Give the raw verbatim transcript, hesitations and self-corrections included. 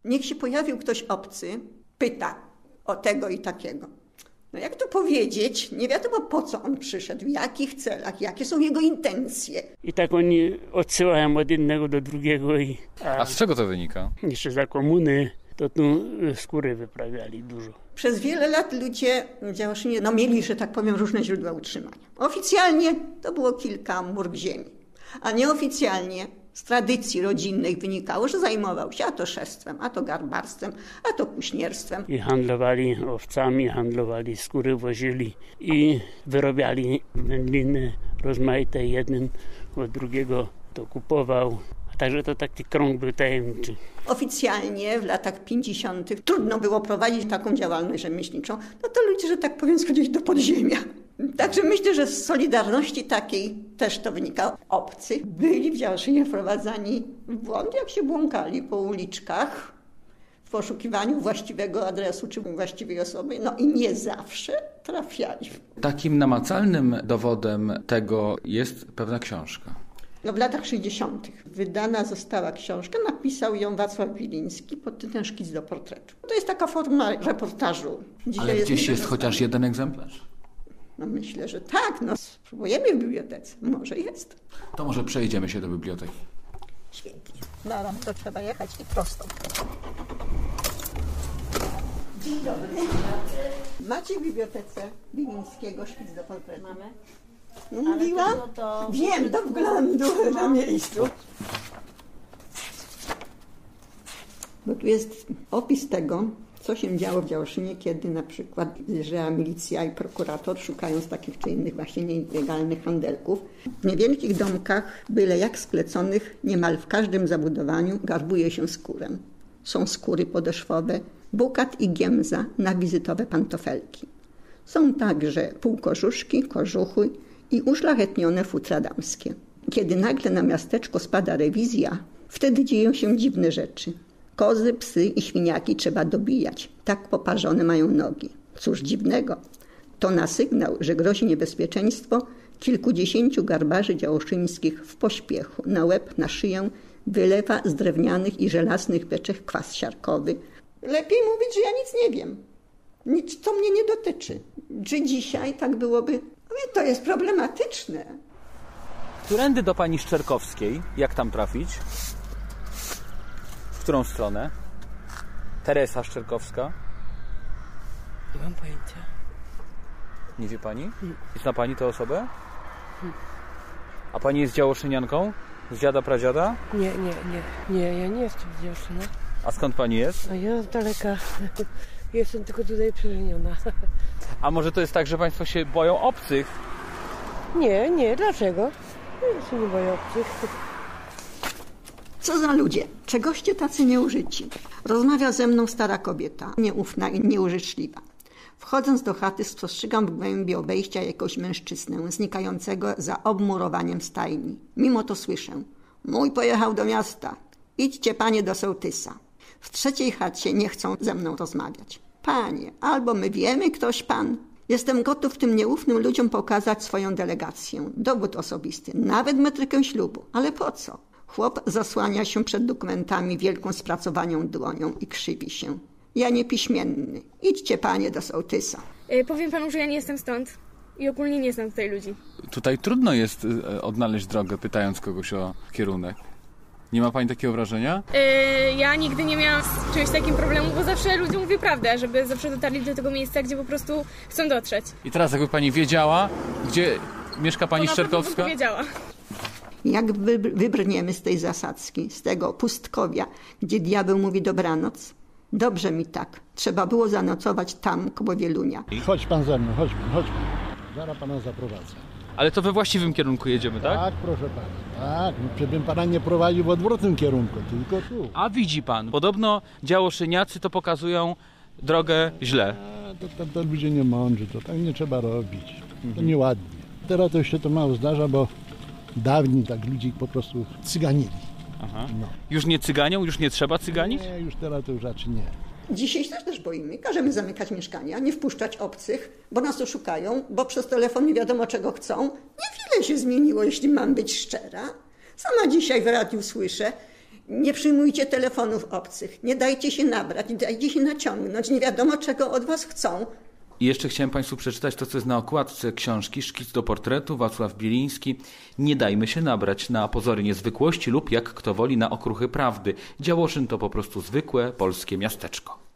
Niech się pojawił ktoś obcy, pyta o tego i takiego. No jak to powiedzieć? Nie wiadomo, po co on przyszedł, w jakich celach, jakie są jego intencje. I tak oni odsyłają od jednego do drugiego. I, a, a z czego to wynika? Jeszcze za komuny to tu skóry wyprawiali dużo. Przez wiele lat ludzie w Działoszynie no, mieli, że tak powiem, różne źródła utrzymania. Oficjalnie to było kilka mórg ziemi, a nieoficjalnie z tradycji rodzinnych wynikało, że zajmował się a to szewstwem, a to garbarstwem, a to kuśnierstwem. I handlowali owcami, handlowali skóry, wozili i wyrabiali wędliny rozmaite. Jeden od drugiego to kupował. Także to taki krąg był tajemniczy. Oficjalnie w latach pięćdziesiątych trudno było prowadzić taką działalność rzemieślniczą. No to ludzie, że tak powiem, schodzili do podziemia. Także myślę, że z solidarności takiej też to wynika. Obcy byli w Działoszynie wprowadzani w błąd, jak się błąkali po uliczkach w poszukiwaniu właściwego adresu czy właściwej osoby. No i nie zawsze trafiali. Takim namacalnym dowodem tego jest pewna książka. No w latach sześćdziesiątych wydana została książka, napisał ją Wacław Wiliński pod tytułem Szkic do portretu. To jest taka forma reportażu. Dzisiaj ale gdzieś jest, jest chociaż jeden egzemplarz? No myślę, że tak. No spróbujemy w bibliotece. Może jest. To może przejdziemy się do biblioteki. Świetnie. Dobra, to trzeba jechać i prosto. Dzień dobry. Macie w bibliotece Wilińskiego Szkic do portretu? Mamy. No, mówiłam? To, to... Wiem, do wglądu no. na miejscu. Bo tu jest opis tego, co się działo w Działoszynie, kiedy na przykład zjeżdżała milicja i prokurator, szukając takich czy innych właśnie nielegalnych handelków. W niewielkich domkach, byle jak spleconych, niemal w każdym zabudowaniu garbuje się skórę. Są skóry podeszwowe, bukat i giemza na wizytowe pantofelki. Są także półkożuszki, kożuchy i uszlachetnione futra damskie. Kiedy nagle na miasteczko spada rewizja, wtedy dzieją się dziwne rzeczy. Kozy, psy i świniaki trzeba dobijać, tak poparzone mają nogi. Cóż dziwnego, to na sygnał, że grozi niebezpieczeństwo, kilkudziesięciu garbarzy działoszyńskich w pośpiechu na łeb, na szyję wylewa z drewnianych i żelaznych beczek kwas siarkowy. Lepiej mówić, że ja nic nie wiem. Nic to mnie nie dotyczy. Czy dzisiaj tak byłoby? To jest problematyczne. Którędy do pani Szczerkowskiej? Jak tam trafić? W którą stronę? Teresa Szczerkowska? Nie mam pojęcia. Nie wie pani? I zna pani tę osobę? A pani jest działoszynianką? Z dziada, pradziada? Nie, nie, nie. Nie, ja nie jestem z Działoszyna. A skąd pani jest? A ja z daleka. Jestem tylko tutaj przeżeniona. A może to jest tak, że państwo się boją obcych? Nie, nie. Dlaczego? Ja się nie boję obcych. Co za ludzie? Czegoście tacy nieużyci? Rozmawia ze mną stara kobieta, nieufna i nieużyczliwa. Wchodząc do chaty, spostrzegam w głębi obejścia jakiegoś mężczyznę znikającego za obmurowaniem stajni. Mimo to słyszę: mój pojechał do miasta. Idźcie panie do sołtysa. W trzeciej chacie nie chcą ze mną rozmawiać. Panie, albo my wiemy, ktoś pan. Jestem gotów tym nieufnym ludziom pokazać swoją delegację, dowód osobisty, nawet metrykę ślubu. Ale po co? Chłop zasłania się przed dokumentami wielką spracowaną dłonią i krzywi się. Ja niepiśmienny. Idźcie panie do sołtysa. Yy, powiem panu, że ja nie jestem stąd i ogólnie nie znam tutaj ludzi. Tutaj trudno jest odnaleźć drogę, pytając kogoś o kierunek. Nie ma pani takiego wrażenia? Yy, ja nigdy nie miałam z czymś takim problemu, bo zawsze ludziom mówię prawdę, żeby zawsze dotarli do tego miejsca, gdzie po prostu chcą dotrzeć. I teraz jakby pani wiedziała, gdzie mieszka pani to Szczerkowska? To wiedziała. Jak wybrniemy z tej zasadzki, z tego pustkowia, gdzie diabeł mówi dobranoc? Dobrze mi tak. Trzeba było zanocować tam, koło Wielunia. Chodź pan ze mną, chodź pan, chodź pan. Zaraz pana zaprowadzę. Ale to we właściwym kierunku jedziemy, tak? Tak, proszę pana. Tak, no, bym pana nie prowadził w odwrotnym kierunku, tylko tu. A widzi pan, podobno działoszyniacy to pokazują drogę źle. A, to, to, to ludzie nie mądrzy, to tak nie trzeba robić. To mhm. nieładnie. Teraz to się to mało zdarza, bo dawniej tak ludzi po prostu cyganili. Aha. No. Już nie cyganią? Już nie trzeba cyganić? Nie, już teraz to już raczej nie. Dzisiaj się też boimy. Każemy zamykać mieszkania, nie wpuszczać obcych, bo nas oszukają, bo przez telefon nie wiadomo czego chcą. Niewiele się zmieniło, jeśli mam być szczera. Sama dzisiaj w radiu słyszę, Nie przyjmujcie telefonów obcych, nie dajcie się nabrać, nie dajcie się naciągnąć, nie wiadomo czego od was chcą. I jeszcze chciałem Państwu przeczytać to, co jest na okładce książki Szkic do portretu, Wacław Biliński. Nie dajmy się nabrać na pozory niezwykłości lub, jak kto woli, na okruchy prawdy. Działoszyn to po prostu zwykłe polskie miasteczko.